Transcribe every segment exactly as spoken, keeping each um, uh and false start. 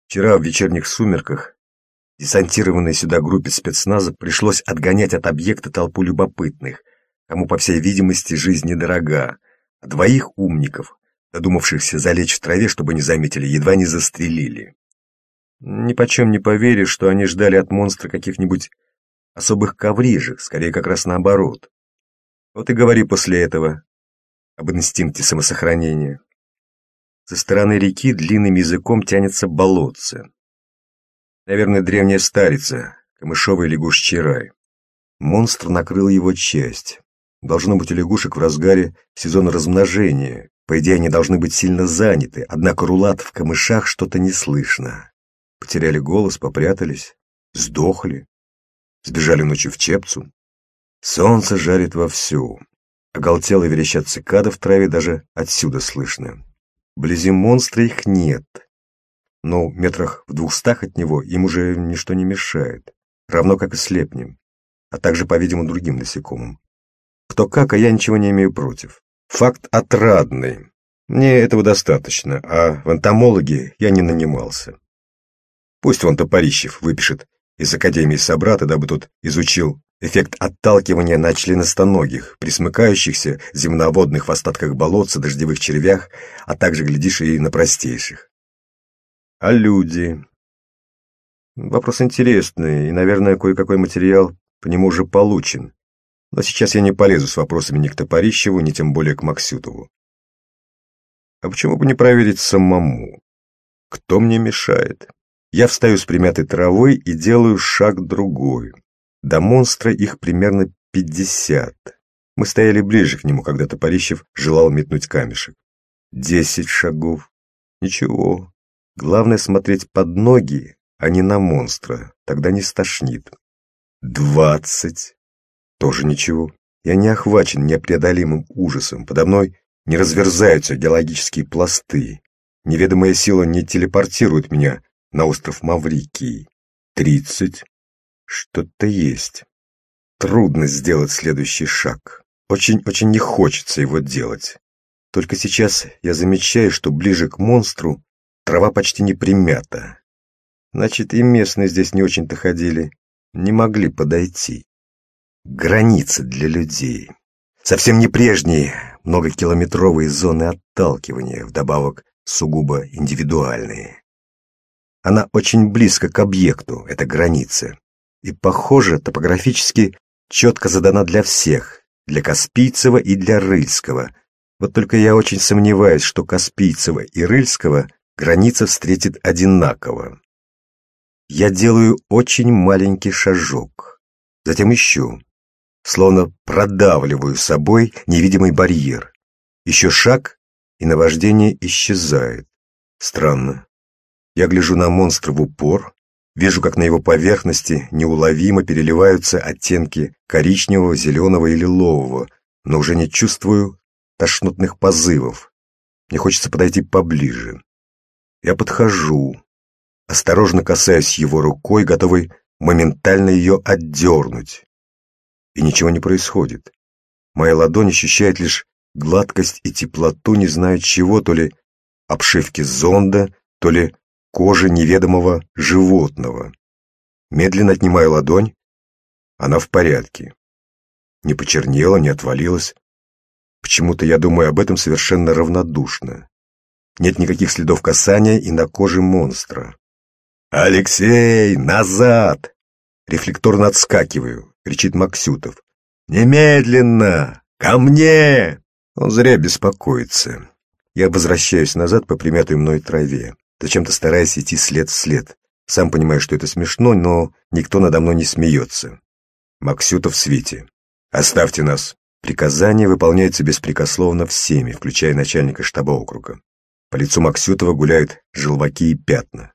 Вчера в вечерних сумерках десантированной сюда группе спецназа пришлось отгонять от объекта толпу любопытных, кому, по всей видимости, жизнь недорога, а двоих умников, додумавшихся залечь в траве, чтобы не заметили, едва не застрелили. Ни почем не поверишь, что они ждали от монстра каких-нибудь особых коврижек, скорее как раз наоборот. Вот и говори после этого об инстинкте самосохранения. Со стороны реки длинным языком тянется болотце. Наверное, древняя старица, камышовый лягушачий рай. Монстр накрыл его часть. Должно быть, у лягушек в разгаре сезон размножения. По идее, они должны быть сильно заняты, однако рулат в камышах что-то не слышно. Потеряли голос, попрятались, сдохли, сбежали ночью в Чепцу. Солнце жарит вовсю. Оголтело верещат цикады в траве, даже отсюда слышно. Вблизи монстра их нет, но метрах в двухстах от него им уже ничто не мешает, равно как и слепням, а также, по-видимому, другим насекомым. Кто как, а я ничего не имею против. Факт отрадный. Мне этого достаточно, а в энтомологи я не нанимался. Пусть вон Топорищев выпишет из Академии собрата, дабы тот изучил эффект отталкивания на членистоногих, присмыкающихся земноводных в остатках болотца, дождевых червях, а также, глядишь, и на простейших. А люди? Вопрос интересный, и, наверное, кое-какой материал по нему уже получен. Но сейчас я не полезу с вопросами ни к Топорищеву, ни тем более к Максютову. А почему бы не проверить самому? Кто мне мешает? Я встаю с примятой травой и делаю шаг другой. До монстра их примерно пятьдесят. Мы стояли ближе к нему, когда Топорищев желал метнуть камешек. Десять шагов. Ничего. Главное смотреть под ноги, а не на монстра. Тогда не стошнит. Двадцать. Тоже ничего. Я не охвачен непреодолимым ужасом. Подо мной не разверзаются геологические пласты. Неведомая сила не телепортирует меня на остров Маврикий. Тридцать. Что-то есть. Трудно сделать следующий шаг. Очень-очень не хочется его делать. Только сейчас я замечаю, что ближе к монстру трава почти не примята. Значит, и местные здесь не очень-то ходили. Не могли подойти. Границы для людей. Совсем не прежние многокилометровые зоны отталкивания, вдобавок сугубо индивидуальные. Она очень близко к объекту, эта граница. И, похоже, топографически четко задана для всех, для Каспийцева и для Рыльского. Вот только я очень сомневаюсь, что Каспийцева и Рыльского граница встретит одинаково. Я делаю очень маленький шажок, затем еще, словно продавливаю собой невидимый барьер. Еще шаг, и наваждение исчезает. Странно. Я гляжу на монстра в упор, вижу, как на его поверхности неуловимо переливаются оттенки коричневого, зеленого и лилового, но уже не чувствую тошнотных позывов. Мне хочется подойти поближе. Я подхожу, осторожно касаюсь его рукой, готовый моментально ее отдернуть. И ничего не происходит. Моя ладонь ощущает лишь гладкость и теплоту, не знаю чего, то ли обшивки зонда, то ли кожи неведомого животного. Медленно отнимаю ладонь. Она в порядке. Не почернела, не отвалилась. Почему-то я думаю об этом совершенно равнодушно. Нет никаких следов касания и на коже монстра. «Алексей, назад!» Рефлекторно отскакиваю, кричит Максютов. «Немедленно! Ко мне!» Он зря беспокоится. Я возвращаюсь назад по примятой мной траве, зачем-то стараясь идти след в след. Сам понимаю, что это смешно, но никто надо мной не смеется. Максютов с Витей. «Оставьте нас!» Приказание выполняется беспрекословно всеми, включая начальника штаба округа. По лицу Максютова гуляют желваки и пятна.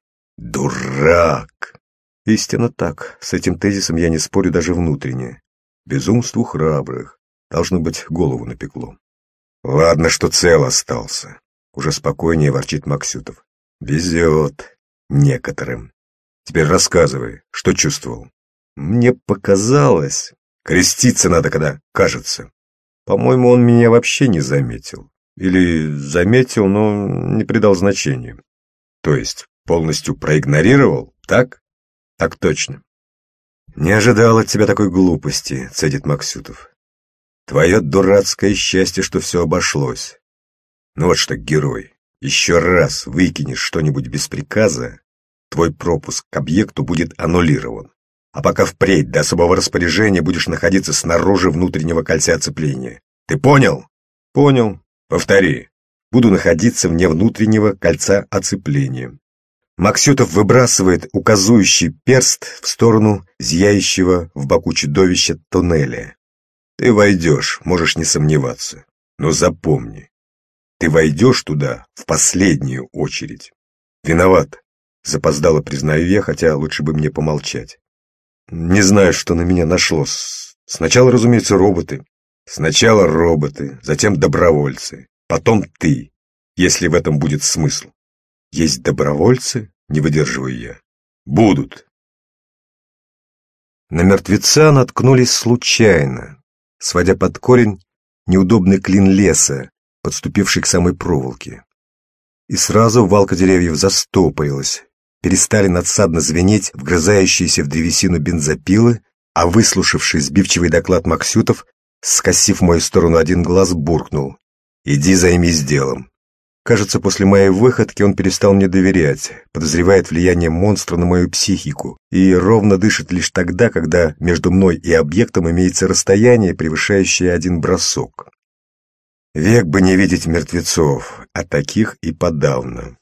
«Дурак!» Истинно так. С этим тезисом я не спорю даже внутренне. Безумству храбрых. Должно быть, голову напекло. «Ладно, что цел остался», — уже спокойнее ворчит Максютов. «Везет. Некоторым. Теперь рассказывай, что чувствовал». «Мне показалось...» «Креститься надо, когда кажется». «По-моему, он меня вообще не заметил. Или заметил, но не придал значения». «То есть, Полностью проигнорировал, так? Так точно. Не ожидал от тебя такой глупости, цедит Максютов. Твое дурацкое счастье, что все обошлось. Ну вот что, герой, еще раз выкинешь что-нибудь без приказа, твой пропуск к объекту будет аннулирован. А пока впредь до особого распоряжения будешь находиться снаружи внутреннего кольца оцепления. Ты понял? Понял. Повтори. Буду находиться вне внутреннего кольца оцепления. Максютов выбрасывает указующий перст в сторону зияющего в боку чудовища туннеля. Ты войдешь, можешь не сомневаться. Но запомни, ты войдешь туда в последнюю очередь. Виноват. Запоздало, признаю я, хотя лучше бы мне помолчать. Не знаю, что на меня нашло. Сначала, разумеется, роботы. Сначала роботы, затем добровольцы. Потом ты, если в этом будет смысл. Есть добровольцы? Не выдерживаю я. Будут. На мертвеца наткнулись случайно, сводя под корень неудобный клин леса, подступивший к самой проволоке. И сразу валка деревьев застопорилась, перестали надсадно звенеть вгрызающиеся в древесину бензопилы, а выслушавший сбивчивый доклад Максютов, скосив в мою сторону один глаз, буркнул: «Иди займись делом». Кажется, после моей выходки он перестал мне доверять, подозревает влияние монстра на мою психику и ровно дышит лишь тогда, когда между мной и объектом имеется расстояние, превышающее один бросок. Век бы не видеть мертвецов, а таких и подавно.